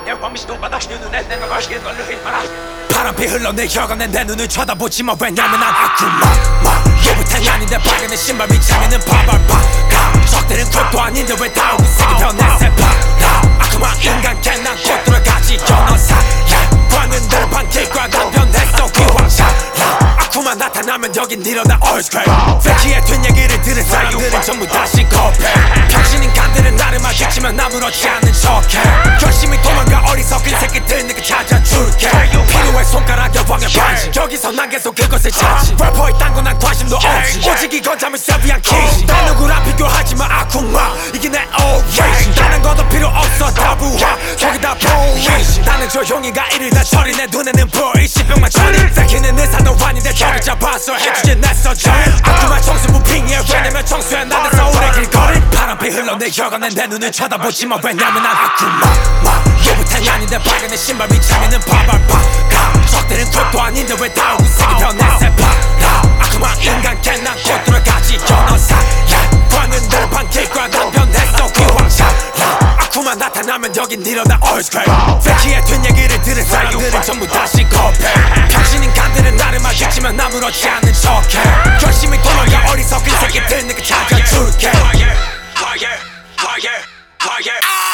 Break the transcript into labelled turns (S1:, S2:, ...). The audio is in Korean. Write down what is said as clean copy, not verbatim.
S1: 내 범위도 바닥 내 눈에 내가 맛있게 걸려 힘마라
S2: 바람피 흘러내 혀가내 내 눈을 쳐다보지마 왜냐면 난 아쿠마 로봇은 아닌데 박은 내 신발 밑창에는 바발바가 적들은 족도 아닌데 왜 다 오고 색이 변해 새파라 아쿠마 인간 개난 곧 돌아가지 견어사 광은 늘 반길과 남편했어 기왕샤라 아쿠마 나타나면 여긴 일어나 얼스크레이 패키에 된 얘기를 들은 사람들은 전부 다시 겁해 병신인 간들은 나를 마주치면 아무렇지 않은 척해 열심히 도망가 어리석은 새끼들 내가 찾아줄게 필요해 손가락 여왕의 반지 여기서 난 계속 그것을 찾지 래퍼 이딴 거 난 관심도 없지 오직 이건 잠을 위한 키시 난 누구랑 비교하지마 아쿠마 이게 내 오리진 나는 것도 필요 없어 다부하 저기다 보이시 나는 조용히가 일을 다 처리 내 눈에는 보이 시병만 처리 새끼는 의사도 아닌데 저를 잡아서 해주진 냈어져 아쿠마 청소부 핑이야 왜냐면 청소해 나는 서울의 길거리 바람피 흘러내 혀가내 내 눈을 쳐다보지마 왜냐면 난 아쿠마 로봇은 아닌데 박은 내 신발 밑창에는 바발바가 적들은 족도 아닌데 왜 다 오고 색이 변해 새파라 아쿠마 인간 개난 곧 돌아가지 견어사 광은 늘 반길과 남편했어 기왕샤라 아쿠마 나타나면 여긴 일어나 얼스크레이 패키에 된 얘기를 들은 사람들은 전부 다시 겁해 병신인 간들은 나를 마주치면 아무렇지 않은 척해